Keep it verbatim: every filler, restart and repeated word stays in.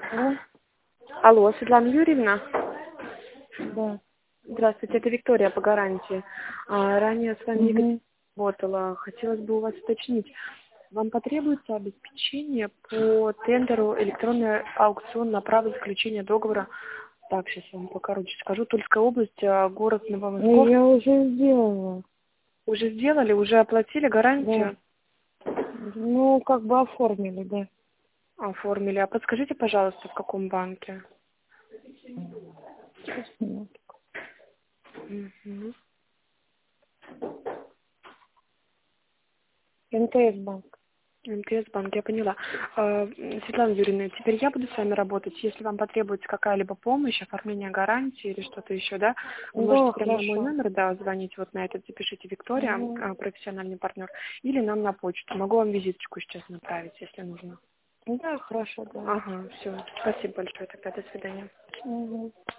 Алло? Алло, Светлана Юрьевна. Да. Здравствуйте, это Виктория по гарантии. А, ранее с вами Екатерина Угу. работала. Хотелось бы у вас уточнить. Вам потребуется обеспечение по тендеру электронный аукцион на право заключения договора? Так, сейчас я вам покороче скажу. Тульская область, а, город Ну, Новомосковск. я уже сделала. Уже сделали, уже оплатили Да. гарантию? Ну, как бы оформили, да. Оформили. А подскажите, пожалуйста, в каком банке? Сейчас минуту. Мгм. МТС банк. МТС банк, я поняла. А, м, Светлана Юрьевна, теперь я буду с вами работать. Если вам потребуется какая-либо помощь, оформление гарантии или что-то еще, да, вы можете Да, прямо на мой хорошо. номер, да, звонить вот на этот, запишите Виктория, Угу. а, профессиональный партнер, или нам на почту. Могу вам визиточку сейчас направить, если нужно. Да, хорошо, давайте. Ага, все. Спасибо большое тогда, до свидания. Угу.